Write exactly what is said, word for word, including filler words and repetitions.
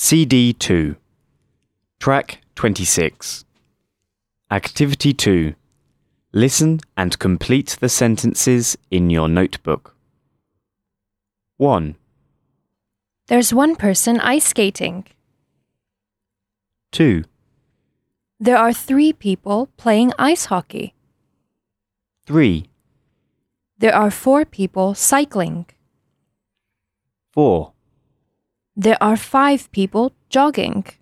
C D two. Track twenty-six. Activity two. Listen and complete the sentences in your notebook. one. There's one person ice skating. two. There are three people playing ice hockey. three. There are four people cycling. four. There are five people jogging.